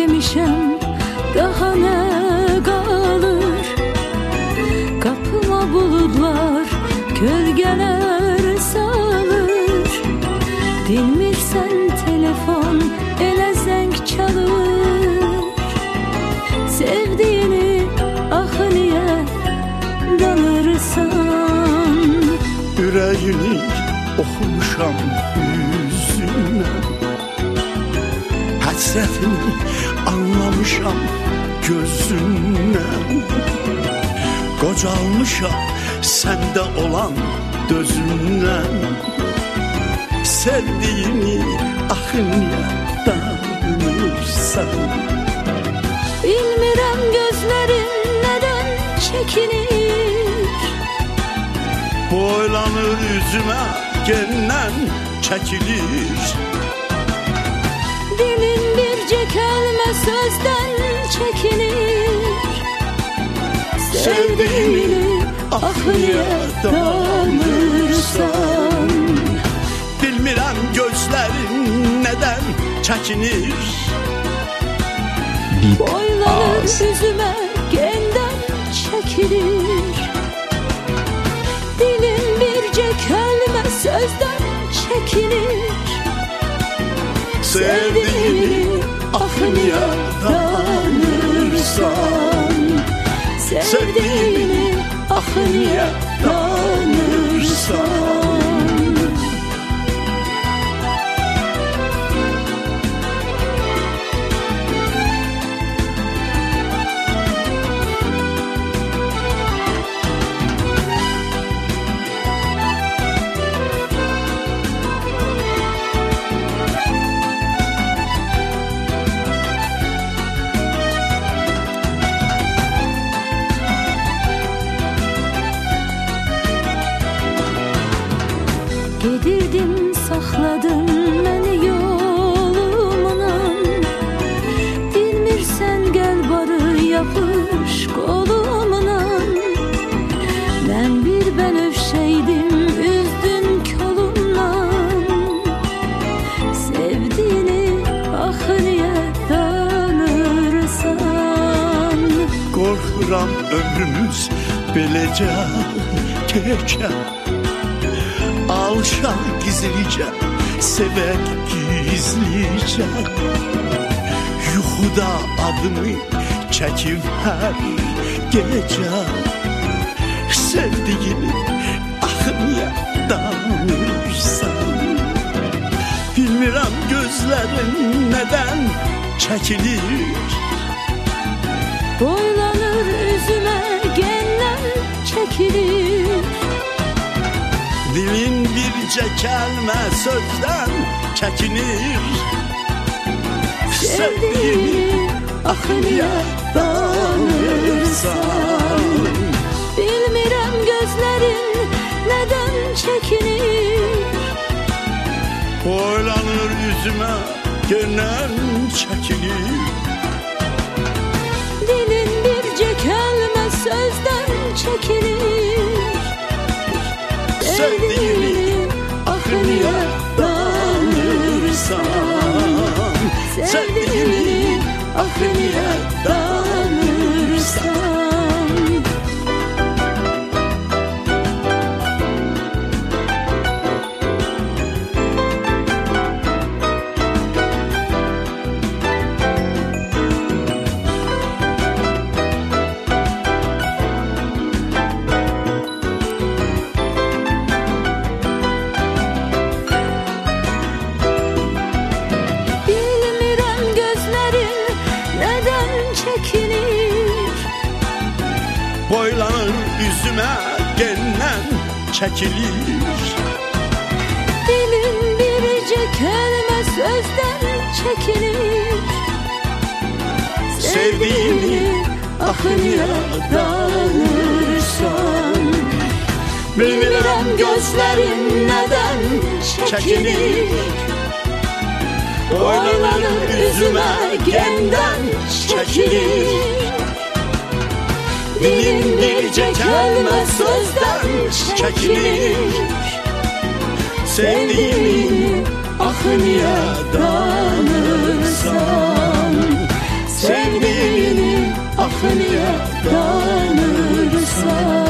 demişem daha ne kalır? Kapıma bulutlar, gölgeler salır. Dinmirsen telefon ele zeng çalır. Sevdiğini ah niye dalırsan? Yüreğini okumuşam yüzünden, hasretini anlamışam gözünden. Kocalmışam sende olan dözünden. Sevdiğini ah niye dalırsan? Bilmirəm gözlerin neden çekinir? Boylanır yüzüme genden çekilir. Dilin birce kelime sözden çekinir. Sevdiğini ah niye dalırsan? Bilmirəm gözlerin neden çekinir. Boylanır yüzüme genden çekilir. Dilin birce kelime sözden çekinir. Sevdiğini ah niye dalırsan? Sevdiğini ah niye dalırsan? Gedirdin sakladın beni yolumdan. Bilmirsen gel barı yapış kolumdan. Ben bir benöfşeydim üzdün kolumdan. Sevdiğini ah niye dalırsan? Korkuram ömrümüz belece geçer. Alışar gizlice, sevek gizlice. Yuxuda adını çekip her gece. Sevdiğini ah niye dalırsan? Bilmirəm gözlerin neden çekilir. Boylanır üzüme genden çekilir. Dilin birce kelime sözden çekinir. Sevdiğini ah niye dalırsan? Bilmirəm gözlerin neden çekinir. Boylanır yüzüme gelen çekilir. Dilin birce kelime sözden çekinir. Sevdiğini ah niye dalırsan? Sevdiğini ah niye dalırsan? Boylanır yüzüme gelen çekilir. Dilin birce kelime sözden çekilir. Sevdiğini ah niye dalırsan? Bilmirəm gözlerin neden çekilir. Boylanır yüzüme gelen çekilir. Dilin birce kelime sözden çekilir. Sevdiğini ah niye dalırsan? fıniyə danırsan.